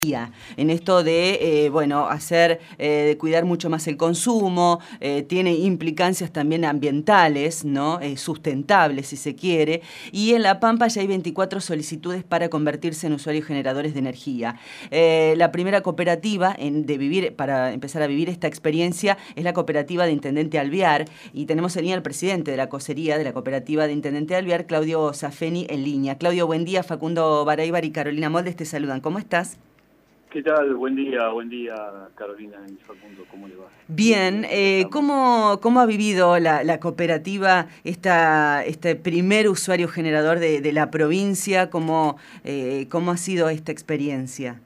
en esto de, bueno, de cuidar mucho más el consumo, tiene implicancias también ambientales, ¿no? Sustentables, si se quiere, y en La Pampa ya hay 24 solicitudes para convertirse en usuarios generadores de energía. La primera cooperativa para empezar a vivir esta experiencia es la cooperativa de Intendente Alvear, y tenemos en línea al presidente de la cocería de la cooperativa de Intendente Alvear, Claudio Zaffeni, en línea. Claudio, buen día. Facundo Baraybar y Carolina Moldes te saludan. ¿Cómo estás? ¿Qué tal? Buen día Carolina y Facundo, ¿cómo le va? Bien, Bien, bien, acá estamos. ¿cómo ha vivido la cooperativa este primer usuario generador de la provincia? ¿Cómo ha sido esta experiencia?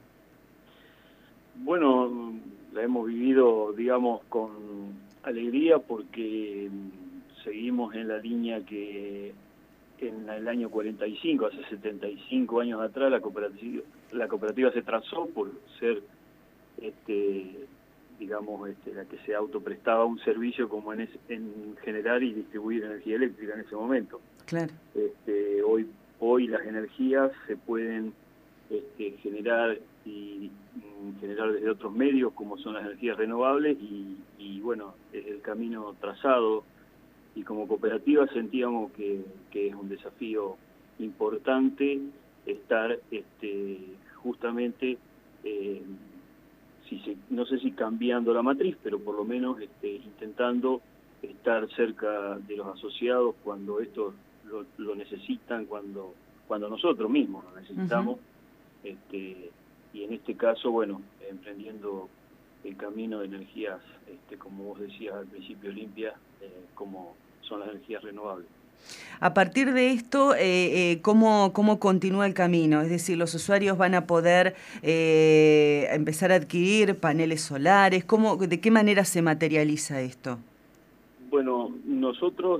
Bueno, la hemos vivido, digamos, con alegría porque seguimos en la línea que en el año 45, hace 75 años atrás, la cooperativa se trazó por ser, este, digamos, la que se autoprestaba un servicio como en generar y distribuir energía eléctrica en ese momento. Claro. Hoy las energías se pueden generar y generar desde otros medios como son las energías renovables y bueno, es el camino trazado y como cooperativa sentíamos que es un desafío importante estar justamente eh, no sé si cambiando la matriz, pero por lo menos intentando estar cerca de los asociados cuando estos lo necesitan, cuando nosotros mismos lo Ujú. necesitamos, y en este caso, bueno, emprendiendo el camino de energías, como vos decías al principio, limpias, como son las energías renovables. A partir de esto, ¿cómo continúa el camino? Es decir, los usuarios van a poder empezar a adquirir paneles solares. ¿De qué manera se materializa esto? Bueno, nosotros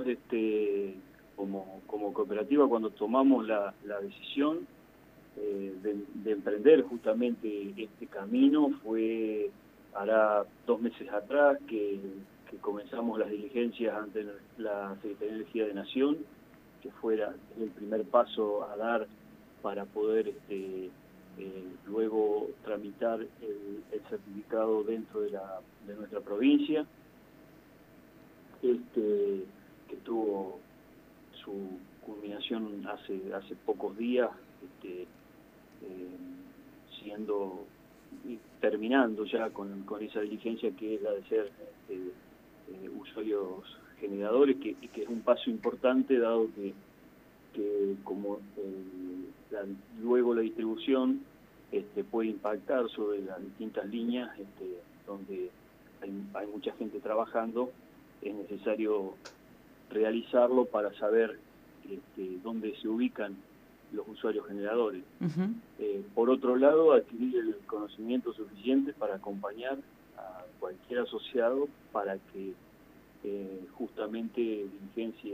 como cooperativa cuando tomamos la decisión de emprender justamente este camino hará 2 meses atrás que comenzamos las diligencias ante la Secretaría de Energía de Nación, que fuera el primer paso a dar para poder luego tramitar el certificado dentro de nuestra provincia, que tuvo su culminación hace pocos días, eh, siendo y terminando ya con esa diligencia que es la de ser usuarios generadores, y que es un paso importante dado que como luego la distribución puede impactar sobre las distintas líneas donde hay mucha gente trabajando, es necesario realizarlo para saber dónde se ubican los usuarios generadores. Ujú. Por otro lado, adquirir el conocimiento suficiente para acompañar a cualquier asociado para que justamente diligencie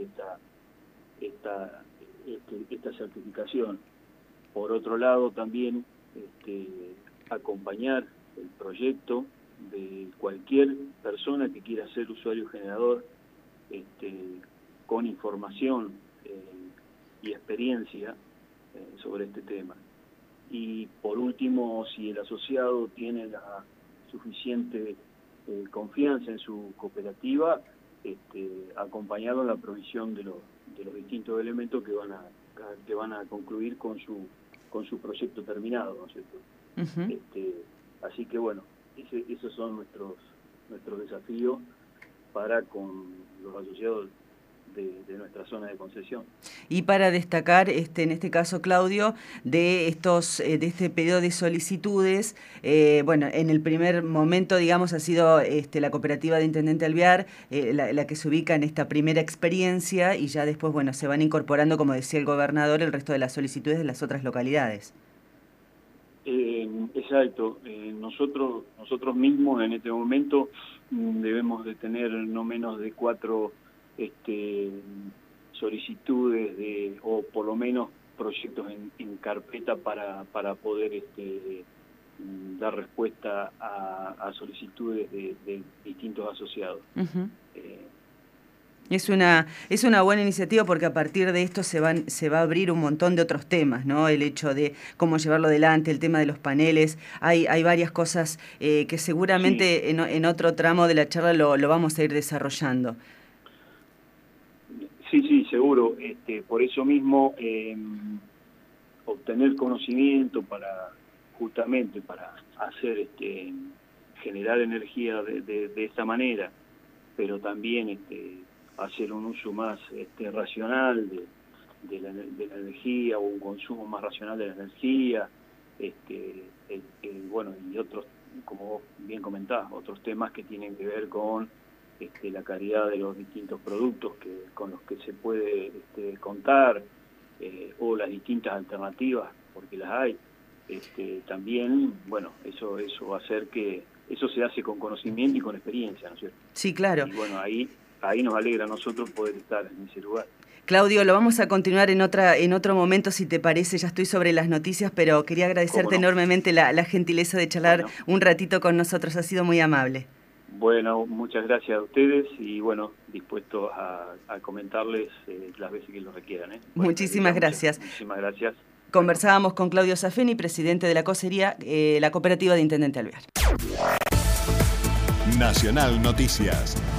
esta certificación. Por otro lado, también acompañar el proyecto de cualquier persona que quiera ser usuario generador con información y experiencia sobre este tema. Y por último, si el asociado tiene la suficiente confianza en su cooperativa, acompañarlo en la provisión de los distintos elementos que van a concluir con su proyecto terminado, ¿no es cierto? Ujú. Así que bueno, esos son nuestros desafíos para con los asociados de nuestra zona de concesión. Y para destacar, en este caso, Claudio, de este pedido de solicitudes, bueno, en el primer momento, digamos, ha sido la cooperativa de Intendente Alvear la que se ubica en esta primera experiencia y ya después, bueno, se van incorporando, como decía el gobernador, el resto de las solicitudes de las otras localidades. Exacto. Nosotros mismos en este momento debemos de tener no menos de 4 solicitudes o por lo menos proyectos en carpeta para poder dar respuesta a solicitudes de distintos asociados. Ujú. Eh, Es una buena iniciativa porque a partir de esto se va a abrir un montón de otros temas, ¿no? El hecho de cómo llevarlo adelante, el tema de los paneles, hay varias cosas que seguramente Sí. en otro tramo de la charla lo vamos a ir desarrollando. Sí, seguro. Por eso mismo, obtener conocimiento justamente para hacer, generar energía de esta manera, pero también hacer un uso más racional de la energía, o un consumo más racional de la energía, bueno, y otros, como vos bien comentabas, otros temas que tienen que ver con la calidad de los distintos productos con los que se puede contar, o las distintas alternativas, porque las hay. También, bueno, eso va a hacer que eso se hace con conocimiento y con experiencia, ¿no es cierto? Sí, claro. Y bueno, ahí nos alegra a nosotros poder estar en ese lugar. Claudio, lo vamos a continuar en otro momento, si te parece. Ya estoy sobre las noticias, pero quería agradecerte enormemente la gentileza de charlar un ratito con nosotros. Ha sido muy amable. Bueno, muchas gracias a ustedes y bueno, dispuestos a comentarles las veces que lo requieran. Bueno, muchísimas gracias. Muchísimas gracias. Conversábamos con Claudio Safeni, presidente de la Cosería, la cooperativa de Intendente Alvear. Nacional Noticias.